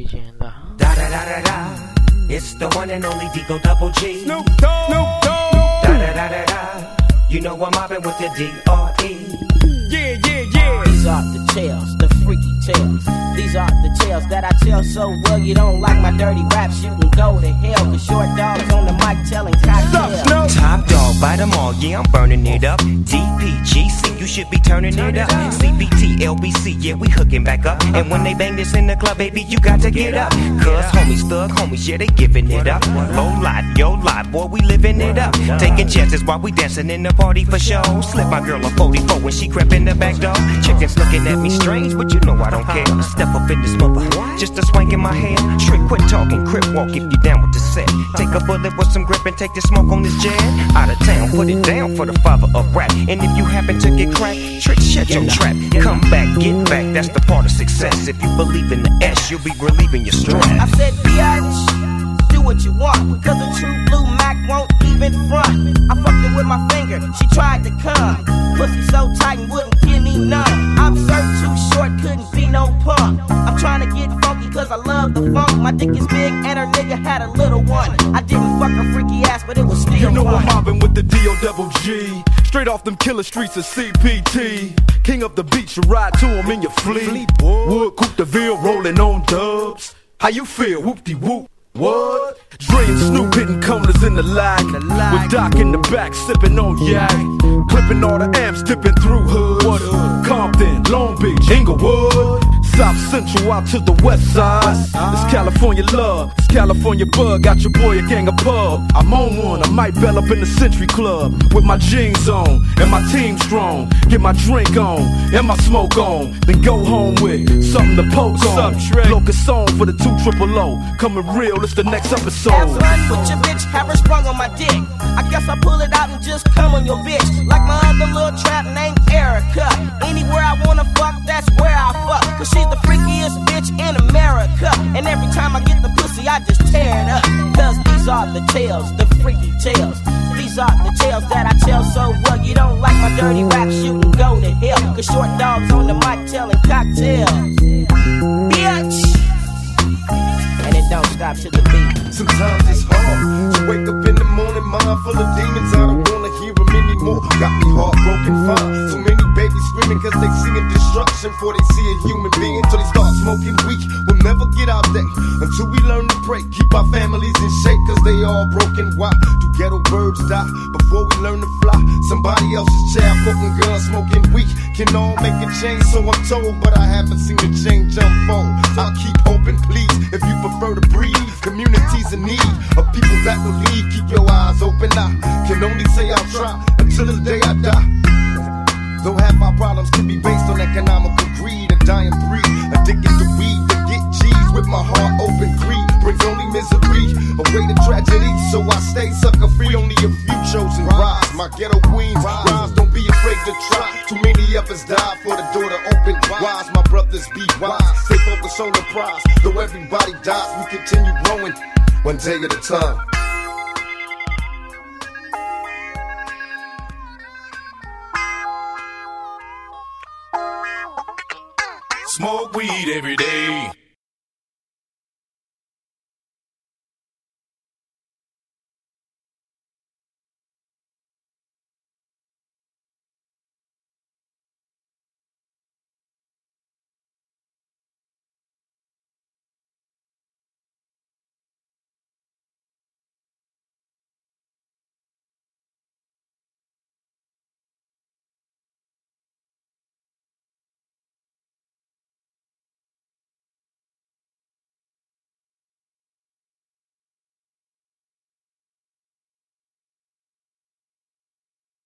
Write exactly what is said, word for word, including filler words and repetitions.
D J in the house. Da da da da da. It's the one and only Digo Double G. Snoop Dogg. Snoop Dogg. Da da da da da. You know I'm mobbing with the D R E. Yeah, yeah, yeah. These are the tales, the freaky tales. These are the tales that I tell so well. You don't like my dirty raps, you can go to hell. Cause short dogs on the mic telling cocktails. Top dog, bite them all, yeah, I'm burning it up. D P G C, you should be turning it up. C B T, L B C, yeah, we hooking back up. And when they bang this in the club, baby, you got to get up. Cause homies, thug homies, yeah, they giving it up. Low life, yo life, boy, we living it up. Taking chances while we dancing in the party for show. Slip my girl a forty-four when she crept in the back door. Chickens looking at me strange, but you know I don't care. Step up in this mother, just a swank in my hair. Trick, quit talking, crip walk if you down with the set. Take a bullet with some grip and take the smoke on this jet. Out of town, put it down for the father of rap. And if you happen to get cracked, trick, shut your trap. Come back, get back, that's the part of success. If you believe in the S, you'll be relieving your stress. I said, bitch, do what you want. Cause a true blue Mac won't even front. I fucked it with my finger, she tried to come. Pussy so tight and wouldn't give me none. I'm served too short, couldn't be no punk. I'm trying to get funky cause I love the funk. My dick is big and her nigga had a little one. I didn't fuck her freaky ass, but it was still You know fun. I'm mobbing with the D O double G. Straight off them killer streets of C P T. King of the beach, you ride to him in your fleet. Wood, Coupe de Ville, rolling on dubs. How you feel? Whoop-de-whoop. What? Dre and Snoop hitting corners in the lag. With Doc in the back, sipping on yak. Clipping all the amps, dipping through hoods. What hood? Compton, Long Beach, Inglewood. South Central out to the west side. It's California love, it's California bug. Got your boy a gang of pub. I'm on one, I might bell up in the Century Club. With my jeans on, and my team strong. Get my drink on, and my smoke on. Then go home with something to poke on. Locust song for the two triple O. Coming real, it's the next episode. Have fun with your bitch, have her sprung on my dick. I guess I pull it out and just come on your bitch. Like my other little trap named Erica. Anywhere I wanna fuck, that's where I fuck. Cause she's the freakiest bitch in America. And every time I get the pussy, I just tear it up. Cause these are the tales, the freaky tales. These are the tales that I tell so well. You don't like my dirty raps, you can go to hell. Cause short dogs on the mic telling cocktails. Bitch! And it don't stop to the beat. Sometimes it's hard to wake up in the morning, mind full of demons. I don't wanna hear them anymore. Got me heartbroken, fine. Too many babies screaming cause they seeing destruction before they see a human being. Till they start smoking weed. We'll never get out there until we learn to pray. Keep our families in shape cause they all broken. Why do ghetto birds die before we learn to fly? Somebody else's child cooking guns, smoking weed can all make a change, so I'm told. But I haven't seen the change unfold. I'll keep hoping, please, if you prefer to breathe. Communities in need of people that will lead. Keep your eyes open. I can only say I'll try until the day I die. Though half our problems could be based on economical greed, a dying breed, addicted to weed, to get G's with my heart open. Greed brings only misery, away to tragedy. So I stay sucker free. Only a few chosen rise. My ghetto queens rise. Don't be afraid to try. Too many of us die for the door to open. Wise, my brothers, be wise. Stay focused on the prize. Though everybody dies, we continue growing one day at a time. Smoke weed every day.